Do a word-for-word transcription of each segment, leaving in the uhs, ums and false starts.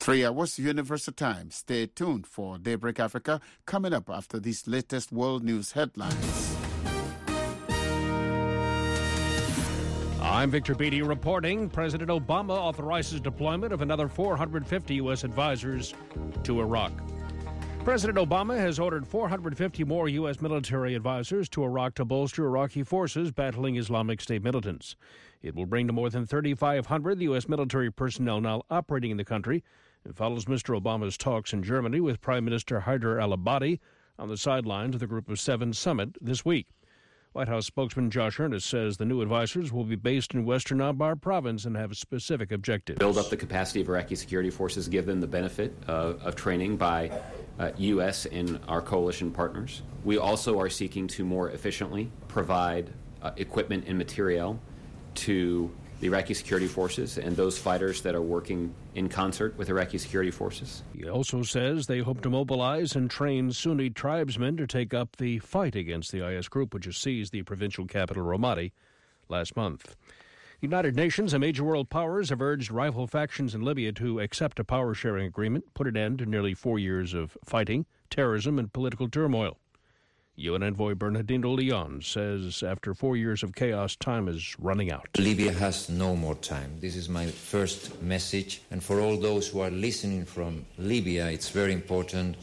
Three hours Universal Time. Stay tuned for Daybreak Africa coming up after these latest world news headlines. I'm Victor Beattie reporting. President Obama authorizes deployment of another four hundred fifty U S advisors to Iraq. President Obama has ordered four hundred fifty more U S military advisors to Iraq to bolster Iraqi forces battling Islamic State militants. It will bring to more than thirty-five hundred the U S military personnel now operating in the country. It follows Mister Obama's talks in Germany with Prime Minister Haider al-Abadi on the sidelines of the Group of Seven summit this week. White House spokesman Josh Earnest says the new advisors will be based in western Anbar province and have specific objectives. Build up the capacity of Iraqi security forces, give them the benefit uh, of training by uh, U S and our coalition partners. We also are seeking to more efficiently provide uh, equipment and materiel to the Iraqi security forces and those fighters that are working in concert with Iraqi security forces. He also says they hope to mobilize and train Sunni tribesmen to take up the fight against the I S group, which has seized the provincial capital Ramadi last month. United Nations and major world powers have urged rival factions in Libya to accept a power-sharing agreement, put an end to nearly four years of fighting, terrorism, and political turmoil. U N envoy Bernardino Leon says after four years of chaos, time is running out. Libya has no more time. This is my first message. And for all those who are listening from Libya, it's very important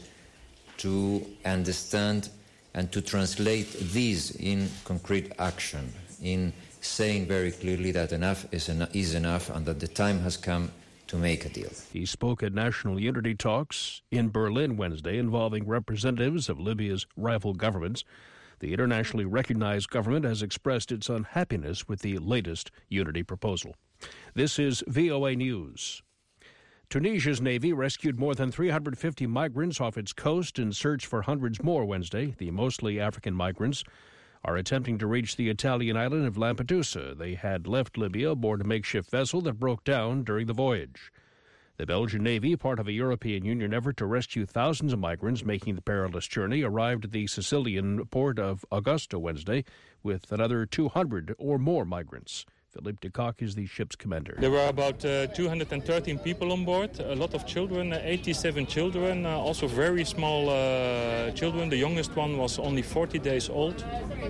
to understand and to translate this in concrete action, in saying very clearly that enough is, en- is enough and that the time has come to make a deal. He spoke at national unity talks in Berlin Wednesday involving representatives of Libya's rival governments. The internationally recognized government has expressed its unhappiness with the latest unity proposal. This is V O A News. Tunisia's Navy rescued more than three hundred fifty migrants off its coast in search for hundreds more Wednesday. The mostly African migrants are attempting to reach the Italian island of Lampedusa. They had left Libya aboard a makeshift vessel that broke down during the voyage. The Belgian Navy, part of a European Union effort to rescue thousands of migrants making the perilous journey, arrived at the Sicilian port of Augusta Wednesday with another two hundred or more migrants. Philippe de Kock is the ship's commander. There were about uh, two hundred thirteen people on board, a lot of children, uh, eighty-seven children, uh, also very small uh, children. The youngest one was only forty days old.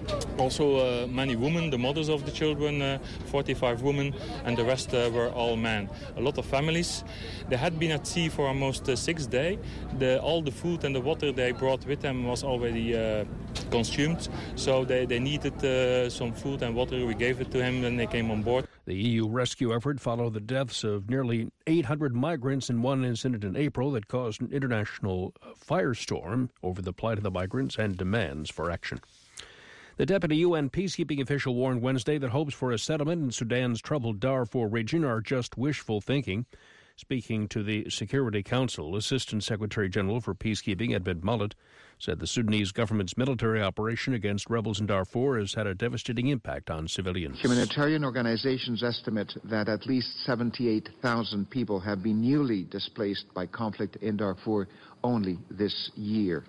Also uh, many women, the mothers of the children, uh, forty-five women, and the rest uh, were all men. A lot of families. They had been at sea for almost uh, six days. The, all the food and the water they brought with them was already uh, consumed, so they, they needed uh, some food and water. We gave it to them when they came on board. The E U rescue effort followed the deaths of nearly eight hundred migrants in one incident in April that caused an international firestorm over the plight of the migrants and demands for action. The deputy U N peacekeeping official warned Wednesday that hopes for a settlement in Sudan's troubled Darfur region are just wishful thinking. Speaking to the Security Council, Assistant Secretary General for Peacekeeping Edmund Mullet said the Sudanese government's military operation against rebels in Darfur has had a devastating impact on civilians. Humanitarian organizations estimate that at least seventy-eight thousand people have been newly displaced by conflict in Darfur only this year.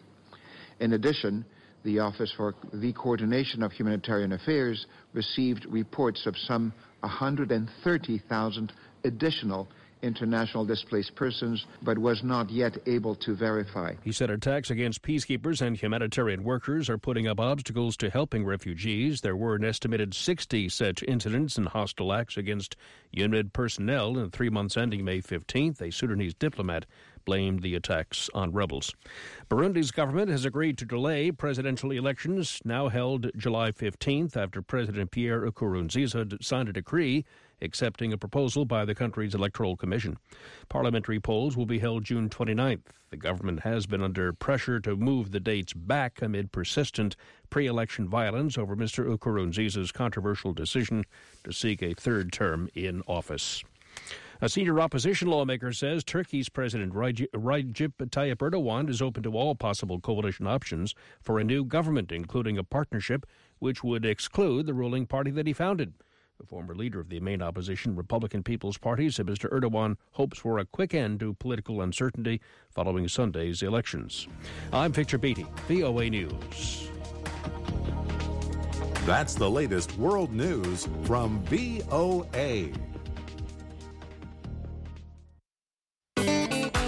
In addition, the Office for the Coordination of Humanitarian Affairs received reports of some one hundred thirty thousand additional international displaced persons, but was not yet able to verify. He said attacks against peacekeepers and humanitarian workers are putting up obstacles to helping refugees. There were an estimated sixty such incidents and hostile acts against UNIMID personnel in the three months ending May fifteenth. A Sudanese diplomat blamed the attacks on rebels. Burundi's government has agreed to delay presidential elections now held July fifteenth after President Pierre Nkurunziza signed a decree accepting a proposal by the country's electoral commission. Parliamentary polls will be held June twenty-ninth. The government has been under pressure to move the dates back amid persistent pre-election violence over Mister Nkurunziza's controversial decision to seek a third term in office. A senior opposition lawmaker says Turkey's President Recep Tayyip Erdogan is open to all possible coalition options for a new government, including a partnership which would exclude the ruling party that he founded. The former leader of the main opposition Republican People's Party said Mister Erdogan hopes for a quick end to political uncertainty following Sunday's elections. I'm Victor Beattie, V O A News. That's the latest world news from V O A.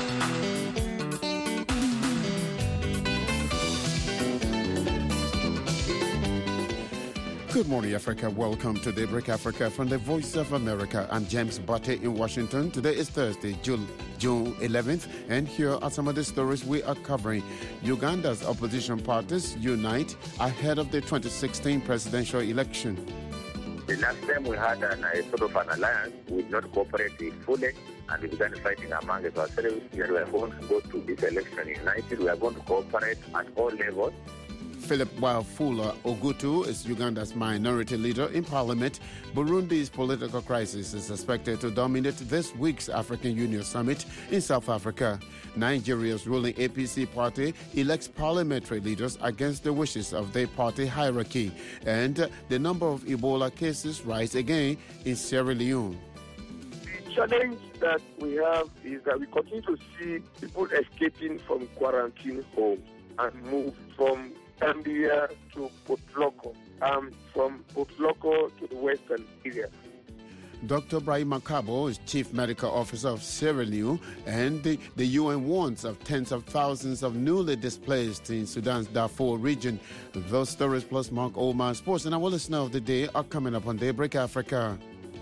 Good morning, Africa. Welcome to Daybreak Africa from the Voice of America. I'm James Butte in Washington. Today is Thursday, June, June eleventh, and here are some of the stories we are covering. Uganda's opposition parties unite ahead of the twenty sixteen presidential election. The last time we had an, a sort of an alliance, we did not cooperate fully, and we began fighting among ourselves. We are going to go to this election united. We are going to cooperate at all levels. Philip Wafula Ogutu is Uganda's minority leader in parliament. Burundi's political crisis is expected to dominate this week's African Union summit in South Africa. Nigeria's ruling A P C party elects parliamentary leaders against the wishes of their party hierarchy. And the number of Ebola cases rise again in Sierra Leone. The challenge that we have is that we continue to see people escaping from quarantine homes and move from Zambia to Botloko, um, from Botloko to the western area. Doctor Brahim Makabo is Chief Medical Officer of Sierra Leone, and the, the U N warns of tens of thousands of newly displaced in Sudan's Darfur region. Those stories plus Mark Oman Sports and our listener of the day are coming up on Daybreak Africa.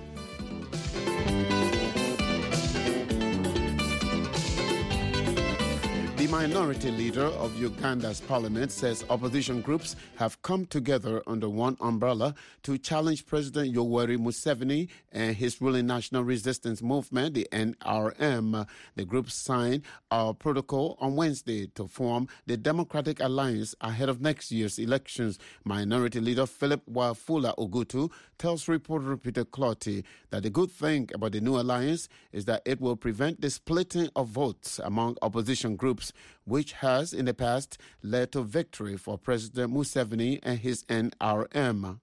The minority leader of Uganda's parliament says opposition groups have come together under one umbrella to challenge President Yoweri Museveni and his ruling National Resistance Movement, the N R M. The group signed a protocol on Wednesday to form the Democratic Alliance ahead of next year's elections. Minority leader Philip Wafula Ogutu tells reporter Peter Clotty that the good thing about the new alliance is that it will prevent the splitting of votes among opposition groups, which has in the past led to victory for President Museveni and his N R M.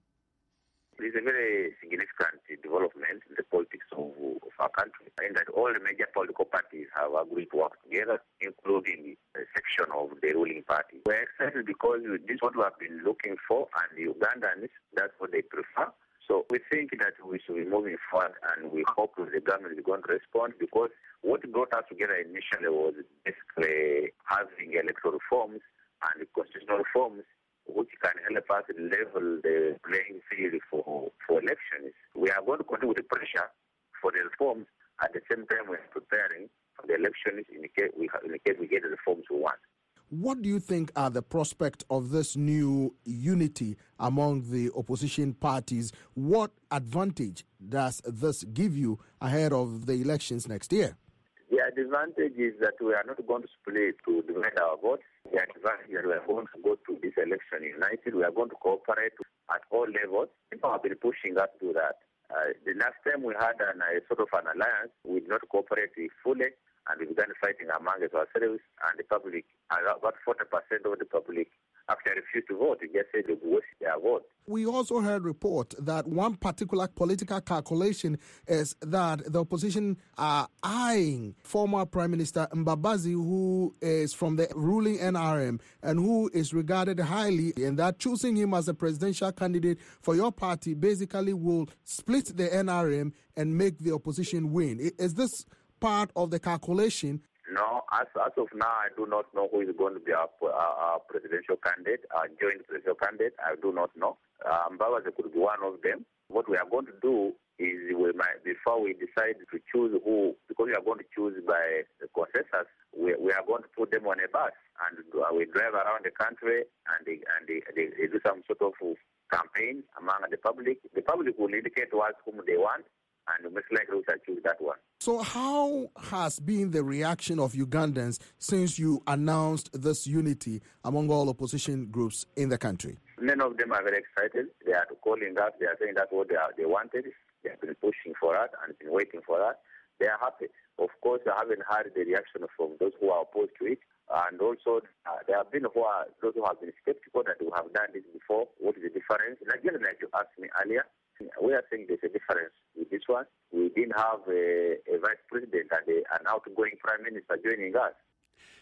It is a very significant development in the politics of, of our country, in that all the major political parties have agreed to work together, including a section of the ruling party. We're excited because this is what we have been looking for, and the Ugandans, that's what they prefer. So we think that we should be moving forward, and we hope the government is going to respond, because what brought us together initially was basically having electoral reforms and constitutional reforms which can help us level the playing field for, for elections. We are going to continue with the pressure for the reforms. At the same time, we are preparing for the elections in the case we, in the case we get the reforms we want. What do you think are the prospects of this new unity among the opposition parties? What advantage does this give you ahead of the elections next year? The advantage is that we are not going to split to divide our votes. The advantage is that we are going to go to this election united. We are going to cooperate at all levels. People have been pushing us to that. Uh, the last time we had an, a sort of an alliance, we did not cooperate fully, and we began fighting among ourselves, and the public, about forty percent of the public actually refused to vote. They just said they would waste their vote. We also heard report that one particular political calculation is that the opposition are eyeing former Prime Minister Mbabazi, who is from the ruling N R M and who is regarded highly, and that choosing him as a presidential candidate for your party basically will split the N R M and make the opposition win. Is this part of the calculation? No, as, as of now, I do not know who is going to be our, our, our presidential candidate, our joint presidential candidate. I do not know. Uh, Mbabazi could be one of them. What we are going to do is, we might, before we decide to choose who, because we are going to choose by the consensus, we, we are going to put them on a bus, and we drive around the country, and they, and they, they, they do some sort of campaign among the public. The public will indicate to us whom they want, and most likely we shall choose that one. So how has been the reaction of Ugandans since you announced this unity among all opposition groups in the country? Many of them are very excited. They are calling us. They are saying that's what they, are, they wanted. They have been pushing for that and been waiting for that. They are happy. Of course, I haven't heard the reaction from those who are opposed to it. And also, uh, there have been who are, those who have been skeptical that we have done this before. What is the difference? Like, like you asked me earlier, we are saying there's a difference with this one. We didn't have a, a vice president and a, an outgoing prime minister joining us.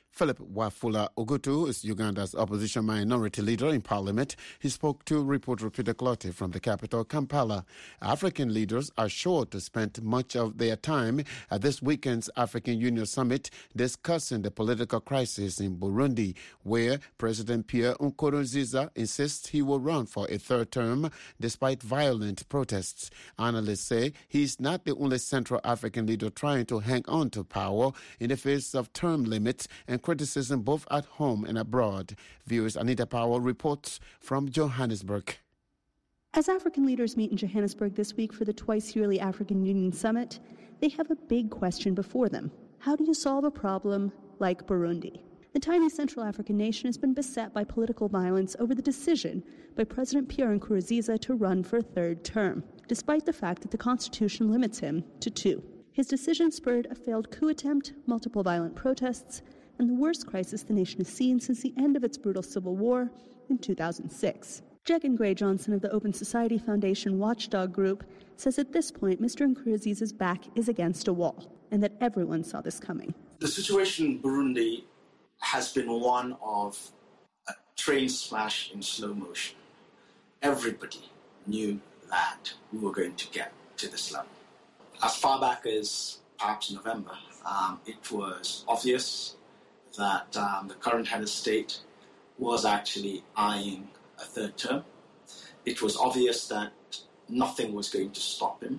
Philip Wafula Ogutu is Uganda's opposition minority leader in parliament. He spoke to reporter Peter Clottey from the capital, Kampala. African leaders are sure to spend much of their time at this weekend's African Union summit discussing the political crisis in Burundi, where President Pierre Nkurunziza insists he will run for a third term despite violent protests. Analysts say he's not the only Central African leader trying to hang on to power in the face of term limits and criticism both at home and abroad. Viewers Anita Powell reports from Johannesburg. As African leaders meet in Johannesburg this week for the twice-yearly African Union Summit, they have a big question before them. How do you solve a problem like Burundi? The tiny Central African nation has been beset by political violence over the decision by President Pierre Nkurunziza to run for a third term, despite the fact that the Constitution limits him to two. His decision spurred a failed coup attempt, multiple violent protests, and the worst crisis the nation has seen since the end of its brutal civil war in two thousand six. Jegan Gray Johnson of the Open Society Foundation Watchdog Group says at this point Mister Nkurunziza's back is against a wall, and that everyone saw this coming. The situation in Burundi has been one of a train smash in slow motion. Everybody knew that we were going to get to this level. As far back as perhaps November, um, it was obvious that um, the current head of state was actually eyeing a third term. It was obvious that nothing was going to stop him.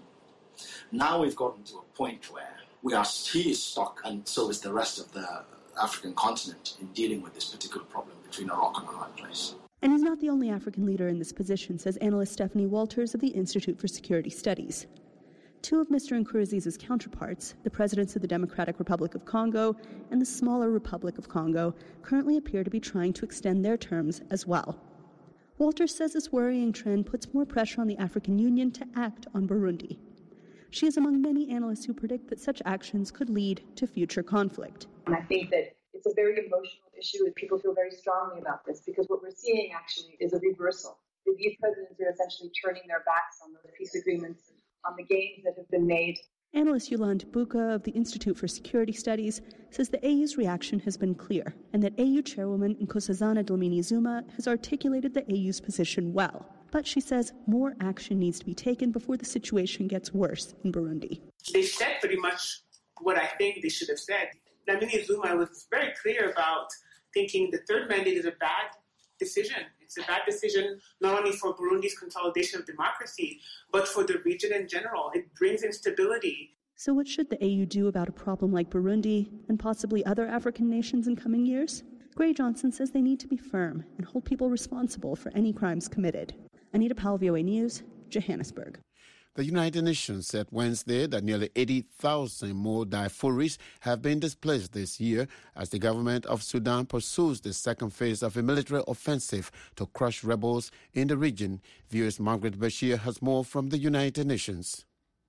Now we've gotten to a point where we are he is stuck, and so is the rest of the African continent, in dealing with this particular problem between a rock and a hard place. And he's not the only African leader in this position, says analyst Stephanie Walters of the Institute for Security Studies. Two of Mister Nkurunziza's counterparts, the presidents of the Democratic Republic of Congo and the smaller Republic of Congo, currently appear to be trying to extend their terms as well. Walters says this worrying trend puts more pressure on the African Union to act on Burundi. She is among many analysts who predict that such actions could lead to future conflict. And I think that it's a very emotional issue and people feel very strongly about this because what we're seeing actually is a reversal. These presidents are essentially turning their backs on those peace agreements, on the gains that have been made. Analyst Yolande Buka of the Institute for Security Studies says the A U's reaction has been clear and that A U chairwoman Nkosazana Dlamini-Zuma has articulated the A U's position well. But she says more action needs to be taken before the situation gets worse in Burundi. They said pretty much what I think they should have said. Dlamini-Zuma was very clear about thinking the third mandate is a bad decision. It's a bad decision not only for Burundi's consolidation of democracy, but for the region in general. It brings instability. So what should the A U do about a problem like Burundi and possibly other African nations in coming years? Gray Johnson says they need to be firm and hold people responsible for any crimes committed. Anita Powell, V O A News, Johannesburg. The United Nations said Wednesday that nearly eighty thousand more Darfuris have been displaced this year as the government of Sudan pursues the second phase of a military offensive to crush rebels in the region. V O's Margaret Bashir has more from the United Nations.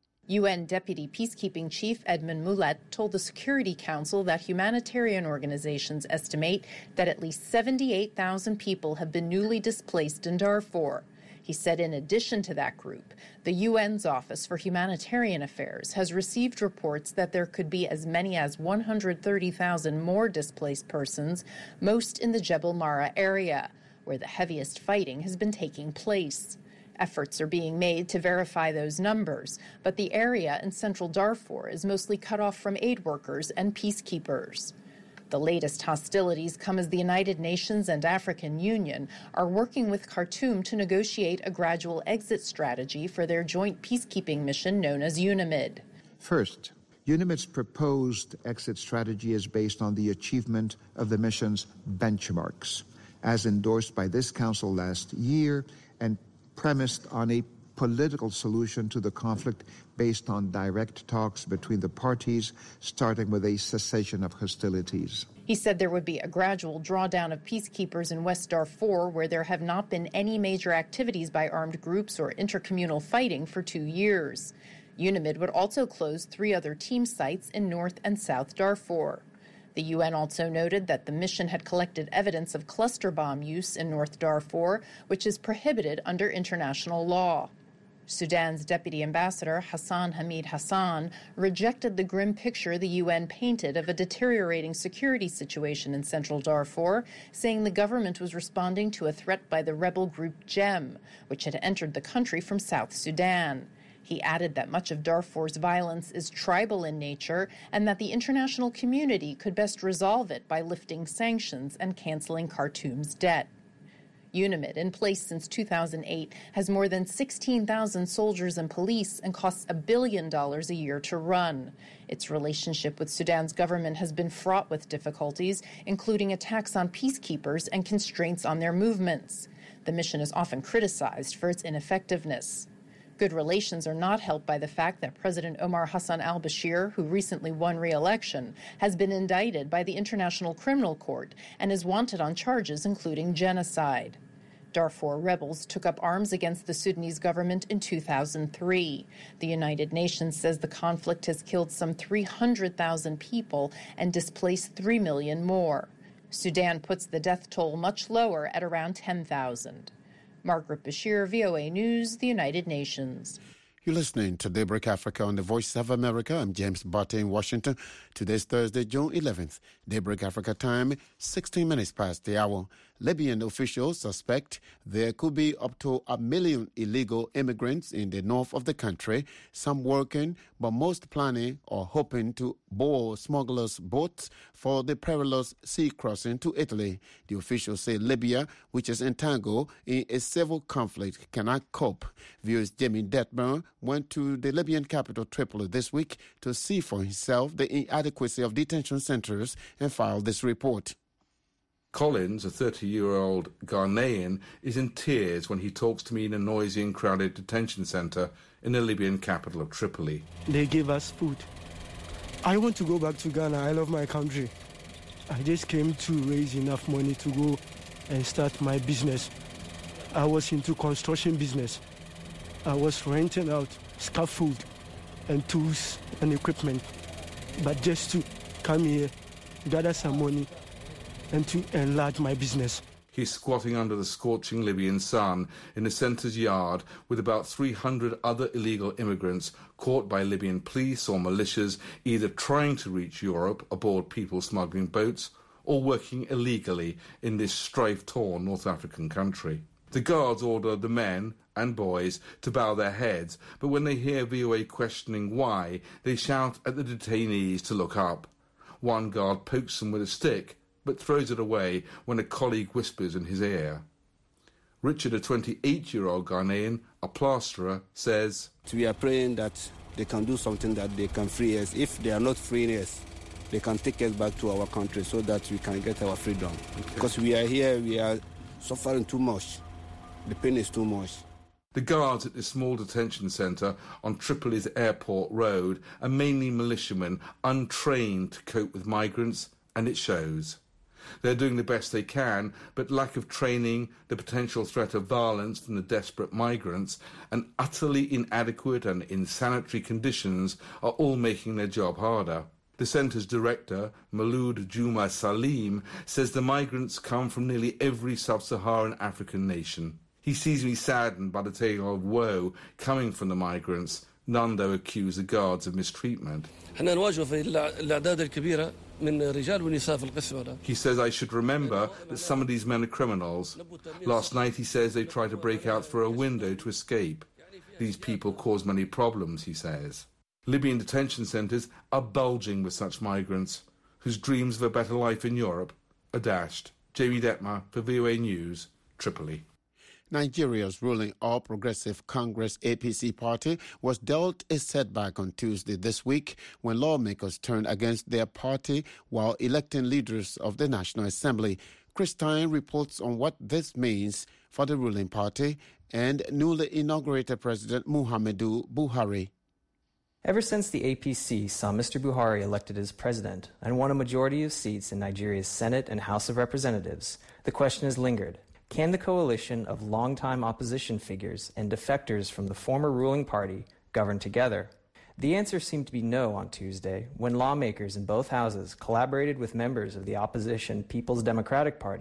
U N Deputy Peacekeeping Chief Edmund Mulet told the Security Council that humanitarian organizations estimate that at least seventy-eight thousand people have been newly displaced in Darfur. He said in addition to that group, the U N's Office for Humanitarian Affairs has received reports that there could be as many as one hundred thirty thousand more displaced persons, most in the Jebel Mara area, where the heaviest fighting has been taking place. Efforts are being made to verify those numbers, but the area in central Darfur is mostly cut off from aid workers and peacekeepers. The latest hostilities come as the United Nations and African Union are working with Khartoum to negotiate a gradual exit strategy for their joint peacekeeping mission known as UNAMID. First, UNAMID's proposed exit strategy is based on the achievement of the mission's benchmarks, as endorsed by this council last year and premised on a political solution to the conflict based on direct talks between the parties, starting with a cessation of hostilities. He said there would be a gradual drawdown of peacekeepers in West Darfur, where there have not been any major activities by armed groups or intercommunal fighting for two years. UNAMID would also close three other team sites in North and South Darfur. The U N also noted that the mission had collected evidence of cluster bomb use in North Darfur, which is prohibited under international law. Sudan's deputy ambassador, Hassan Hamid Hassan, rejected the grim picture the U N painted of a deteriorating security situation in central Darfur, saying the government was responding to a threat by the rebel group GEM, which had entered the country from South Sudan. He added that much of Darfur's violence is tribal in nature and that the international community could best resolve it by lifting sanctions and canceling Khartoum's debt. UNAMID, in place since two thousand eight, has more than sixteen thousand soldiers and police and costs a billion dollars a year to run. Its relationship with Sudan's government has been fraught with difficulties, including attacks on peacekeepers and constraints on their movements. The mission is often criticized for its ineffectiveness. Good relations are not helped by the fact that President Omar Hassan al-Bashir, who recently won re-election, has been indicted by the International Criminal Court and is wanted on charges including genocide. Darfur rebels took up arms against the Sudanese government in two thousand three. The United Nations says the conflict has killed some three hundred thousand people and displaced three million more. Sudan puts the death toll much lower at around ten thousand. Margaret Bashir, V O A News, the United Nations. You're listening to Daybreak Africa on the Voice of America. I'm James Barty in Washington. Today's Thursday, June eleventh. Daybreak Africa time, sixteen minutes past the hour. Libyan officials suspect there could be up to a million illegal immigrants in the north of the country, some working, but most planning or hoping to board smugglers' boats for the perilous sea crossing to Italy. The officials say Libya, which is entangled in a civil conflict, cannot cope. V O's Jamie Detmer went to the Libyan capital Tripoli this week to see for himself the inadequacy of detention centers and filed this report. Collins, a thirty-year-old Ghanaian, is in tears when he talks to me in a noisy and crowded detention centre in the Libyan capital of Tripoli. They give us food. I want to go back to Ghana. I love my country. I just came to raise enough money to go and start my business. I was into construction business. I was renting out scaffold and tools and equipment. But just to come here, gather some money, and to enlarge my business. He's squatting under the scorching Libyan sun in the centre's yard with about three hundred other illegal immigrants caught by Libyan police or militias either trying to reach Europe aboard people smuggling boats or working illegally in this strife-torn North African country. The guards order the men and boys to bow their heads, but when they hear V O A questioning why, they shout at the detainees to look up. One guard pokes them with a stick, but throws it away when a colleague whispers in his ear. Richard, a twenty-eight-year-old Ghanaian, a plasterer, says, We are praying that they can do something that they can free us. If they are not freeing us, they can take us back to our country so that we can get our freedom. Okay. Because we are here, we are suffering too much. The pain is too much. The guards at this small detention centre on Tripoli's airport road are mainly militiamen untrained to cope with migrants, and it shows. They're doing the best they can, but lack of training, the potential threat of violence from the desperate migrants, and utterly inadequate and insanitary conditions are all making their job harder. The centre's director, Maloud Juma Salim, says the migrants come from nearly every sub-Saharan African nation. He sees me saddened by the tale of woe coming from the migrants. None, though, accuse the guards of mistreatment. He says I should remember that some of these men are criminals. Last night, he says, they tried to break out through a window to escape. These people cause many problems, he says. Libyan detention centres are bulging with such migrants, whose dreams of a better life in Europe are dashed. Jamie Detmer for V O A News, Tripoli. Nigeria's ruling All Progressive Congress A P C party was dealt a setback on Tuesday this week when lawmakers turned against their party while electing leaders of the National Assembly. Chris Tyne reports on what this means for the ruling party and newly inaugurated President Muhammadu Buhari. Ever since the A P C saw Mister Buhari elected as president and won a majority of seats in Nigeria's Senate and House of Representatives, the question has lingered. Can the coalition of longtime opposition figures and defectors from the former ruling party govern together? The answer seemed to be no on Tuesday when lawmakers in both houses collaborated with members of the opposition People's Democratic Party,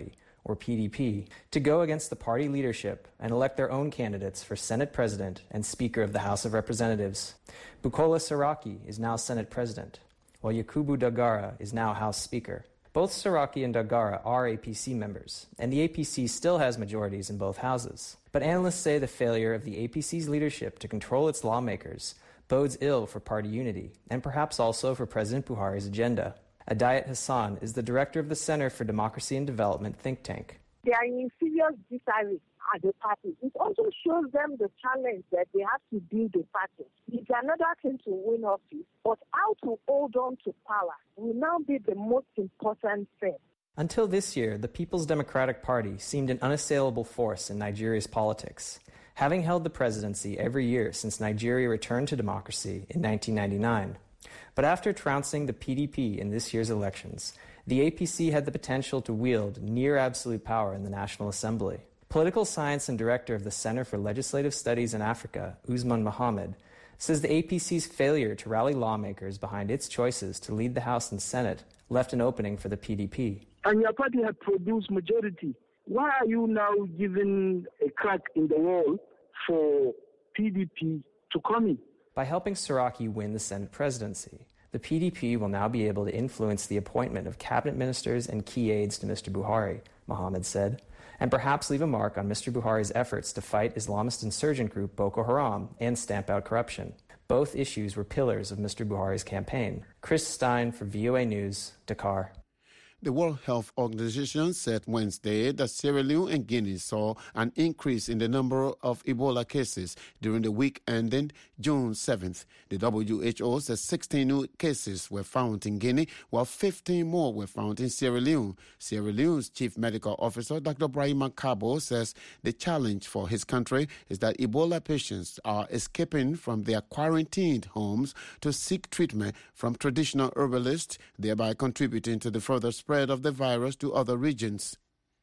or P D P, to go against the party leadership and elect their own candidates for Senate President and Speaker of the House of Representatives. Bukola Saraki is now Senate President, while Yakubu Dagara is now House Speaker. Both Saraki and Dagara are A P C members, and the A P C still has majorities in both houses. But analysts say the failure of the A P C's leadership to control its lawmakers bodes ill for party unity, and perhaps also for President Buhari's agenda. Adayat Hassan is the director of the Center for Democracy and Development think tank. They are in serious disarray as a party. It also shows them the challenge that they have to build a party. It's another thing to win office, but how to hold on to power will now be the most important thing. Until this year, the People's Democratic Party seemed an unassailable force in Nigeria's politics, having held the presidency every year since Nigeria returned to democracy in nineteen ninety-nine. But after trouncing the P D P in this year's elections, the A P C had the potential to wield near absolute power in the National Assembly. Political science and director of the Center for Legislative Studies in Africa, Usman Mohammed, says the A P C's failure to rally lawmakers behind its choices to lead the House and Senate left an opening for the P D P. And your party had produced majority. Why are you now giving a crack in the wall for P D P to come in? By helping Saraki win the Senate presidency, the P D P will now be able to influence the appointment of cabinet ministers and key aides to Mister Buhari, Mohammed said, and perhaps leave a mark on Mister Buhari's efforts to fight Islamist insurgent group Boko Haram and stamp out corruption. Both issues were pillars of Mister Buhari's campaign. Chris Stein for V O A News, Dakar. The World Health Organization said Wednesday that Sierra Leone and Guinea saw an increase in the number of Ebola cases during the week ending June seventh. The W H O says sixteen new cases were found in Guinea, while fifteen more were found in Sierra Leone. Sierra Leone's Chief Medical Officer, Doctor Brahima Kabo, says the challenge for his country is that Ebola patients are escaping from their quarantined homes to seek treatment from traditional herbalists, thereby contributing to the further spread spread of the virus to other regions.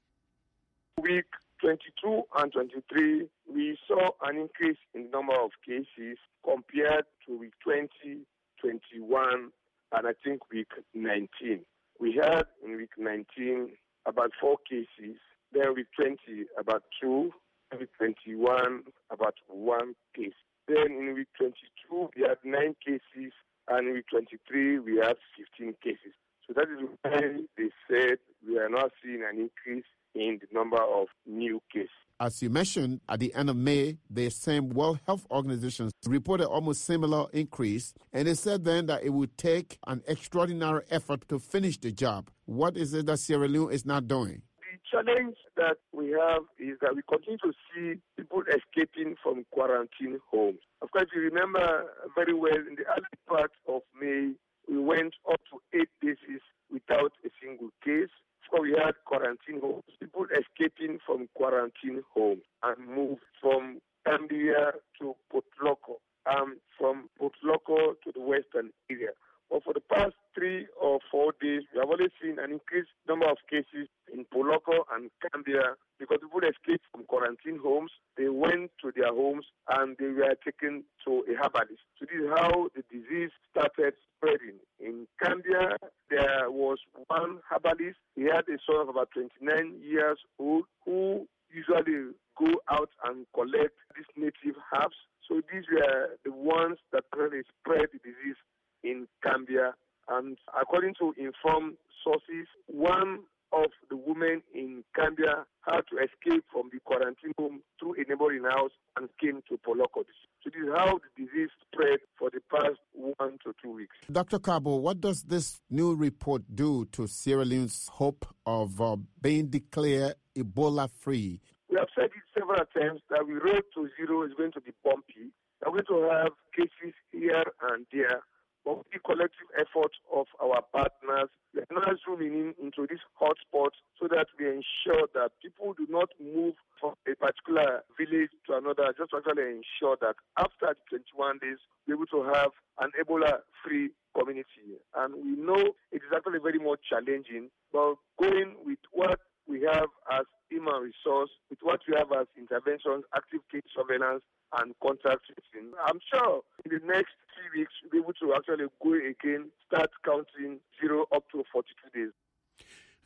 Week twenty-two and twenty-three, we saw an increase in the number of cases compared to week twenty, twenty-one, and I think week nineteen. We had in week nineteen about four cases, then week twenty about two, and week twenty-one about one case. Then in week twenty-two we had nine cases, and in week twenty-three we had fifteen cases. So that is why they said we are now seeing an increase in the number of new cases. As you mentioned, at the end of May, the same World Health Organization reported almost similar increase, and they said then that it would take an extraordinary effort to finish the job. What is it that Sierra Leone is not doing? The challenge that we have is that we continue to see people escaping from quarantine homes. Of course, you remember very well in the early part of May, we went up to eight days without a single case. So we had quarantine homes, people escaping from quarantine homes and moved from Gambia to Potloko, um, from Potloko to the western area. But for the past three or four days, we have only seen an increased number of cases in Poloko and Gambia because people escaped from quarantine homes. They went to their homes and they were taken to a herbalist. So this is how the disease started spreading. In Gambia, there was one herbalist. He had a son of about twenty-nine years old who usually go out and collect these native herbs. So these were the ones that really spread the disease in Gambia. And according to informed sources, one of the women in Gambia had to escape from the quarantine home through a neighboring house and came to Poloko. So this is how the disease spread for the past one to two weeks. Doctor Kabo, what does this new report do to Sierra Leone's hope of uh, being declared Ebola-free? We have said it several times that the road to zero is going to be bumpy. We're going to have cases here and there. But with the collective effort of our partners, we are now zooming in into these hotspots so that we ensure that people do not move from a particular village to another, just to actually ensure that after the twenty-one days, we're able to have an Ebola-free community. And we know it is actually very much challenging, but going with what we have as human resource, with what we have as interventions, active case surveillance, and contact tracing, I'm sure in the next three weeks we'll be able to actually go again, start counting zero up to forty-two days.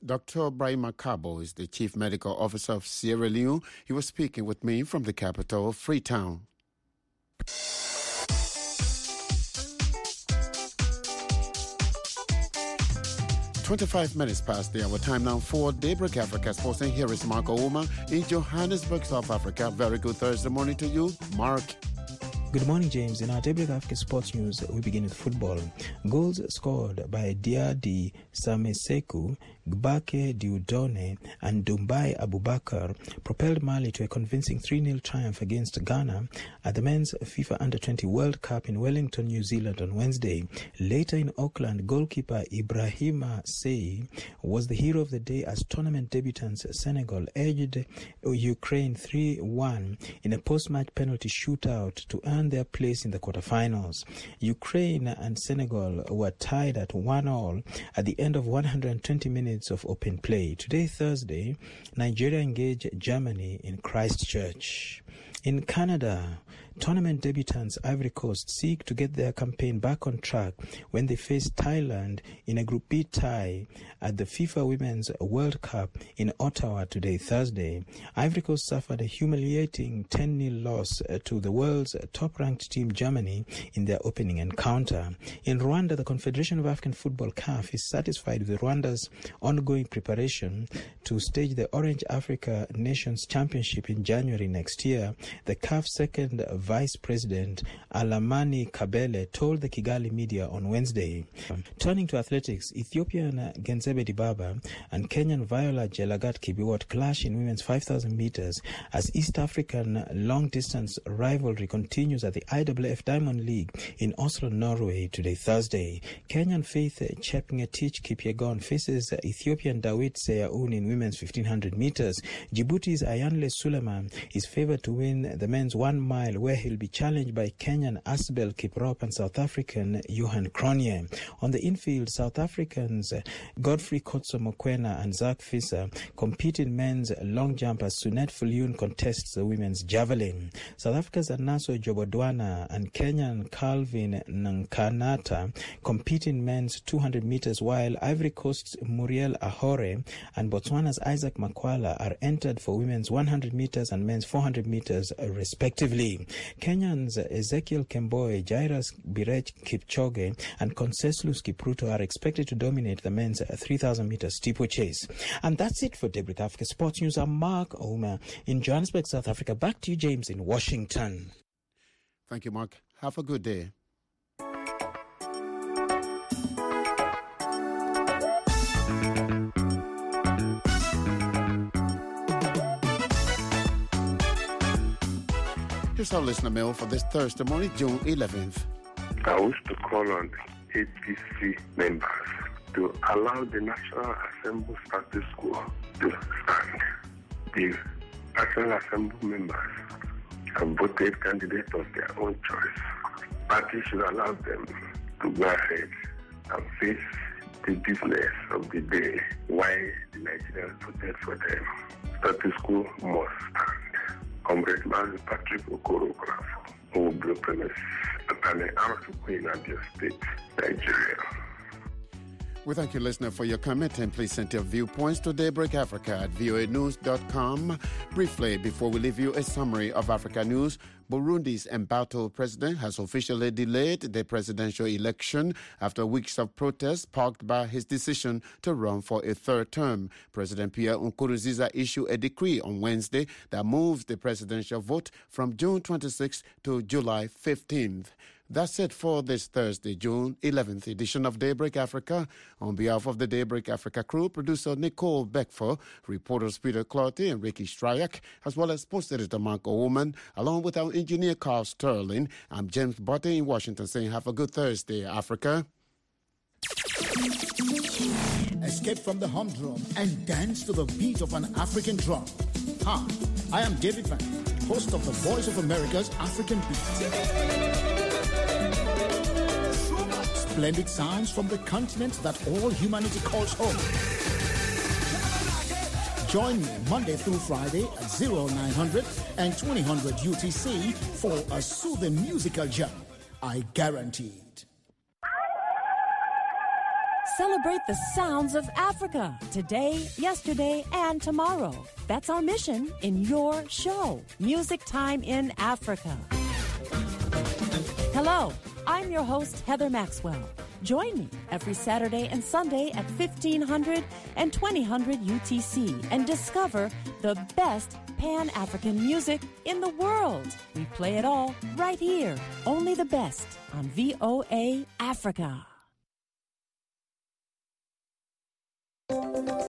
Doctor Brahima Kabo is the Chief Medical Officer of Sierra Leone. He was speaking with me from the capital, Freetown. twenty-five minutes past the hour. Time now for Daybreak Africa Sports. And here is Mark Ouma in Johannesburg, South Africa. Very good Thursday morning to you, Mark. Good morning, James. In our Daybreak Africa Sports News, we begin with football. Goals scored by Diadi Sameseku, Gbake Diudone and Dumbai Abubakar propelled Mali to a convincing three nil triumph against Ghana at the men's FIFA Under twenty World Cup in Wellington, New Zealand on Wednesday. Later in Auckland, goalkeeper Ibrahima Sey was the hero of the day as tournament debutants Senegal edged Ukraine three one in a post-match penalty shootout to earn their place in the quarterfinals. Ukraine and Senegal were tied at one all at the end of one hundred twenty minutes of open play. Today, Thursday, Nigeria engaged Germany in Christchurch. In Canada, tournament debutants Ivory Coast seek to get their campaign back on track when they face Thailand in a Group B tie at the FIFA Women's World Cup in Ottawa today, Thursday. Ivory Coast suffered a humiliating ten nil loss to the world's top-ranked team Germany in their opening encounter. In Rwanda, the Confederation of African Football C A F is satisfied with Rwanda's ongoing preparation to stage the Orange Africa Nations Championship in January next year. The C A F's second Vice President Alamani Kabele told the Kigali media on Wednesday. Turning to athletics, Ethiopian Genzebe Dibaba and Kenyan Viola Jelagat Kibiwot clash in women's five thousand meters as East African long-distance rivalry continues at the I W F Diamond League in Oslo, Norway today, Thursday. Kenyan Faith Chepngetich Kipyegon faces Ethiopian Dawit Seyaun in women's fifteen hundred meters. Djibouti's Ayanle Suleiman is favored to win the men's one mile, where he'll be challenged by Kenyan Asbel Kiprop and South African Johan Cronje. On the infield, South Africans Godfrey Kotso Mokwena and Zach Fisher compete in men's long jump as Sunet Fuliun contests the women's javelin. South Africa's Anaso Jobodwana and Kenyan Calvin Nkanata compete in men's two hundred meters, while Ivory Coast's Muriel Ahore and Botswana's Isaac Makwala are entered for women's one hundred meters and men's four hundred meters respectively. Kenyans Ezekiel Kemboi, Jairus Birech Kipchoge and Conseslus Kipruto are expected to dominate the men's three thousand meter steeplechase. And that's it for Daybreak Africa Sports News. I'm Mark Ouma in Johannesburg, South Africa. Back to you, James, in Washington. Thank you, Mark. Have a good day. Here's our listener mail for this Thursday morning, June eleventh. I wish to call on the A P C members to allow the National Assembly status quo to stand. The National Assembly members have voted candidates of their own choice. Parties should allow them to go ahead and face the business of the day while the Nigerians voted for them. Status quo must stand. Comrade Mazi Patrick Okoro-Grafo, Oblo Premise, and an Arasuku in Abia State, Nigeria. We thank you, listener, for your comment, and please send your viewpoints to Daybreak Africa at voa news dot com. Briefly, before we leave you, a summary of Africa news. Burundi's embattled president has officially delayed the presidential election after weeks of protests sparked by his decision to run for a third term. President Pierre Nkurunziza issued a decree on Wednesday that moves the presidential vote from June twenty-sixth to July fifteenth. That's it for this Thursday, June eleventh edition of Daybreak Africa. On behalf of the Daybreak Africa crew, producer Nicole Beckford, reporters Peter Clotty and Ricky Stryak, as well as sports editor Mark Owoman, along with our engineer Carl Sterling, I'm James Butte in Washington saying have a good Thursday, Africa. Escape from the humdrum and dance to the beat of an African drum. Hi, I am David Van, host of the Voice of America's African Beat. Splendid sounds from the continent that all humanity calls home. Join me Monday through Friday at oh nine hundred and twenty hundred U T C for a soothing musical jam. I guarantee it. Celebrate the sounds of Africa today, yesterday, and tomorrow. That's our mission in your show, Music Time in Africa. Hello, I'm your host, Heather Maxwell. Join me every Saturday and Sunday at fifteen hundred and twenty hundred U T C and discover the best Pan-African music in the world. We play it all right here, only the best on V O A Africa.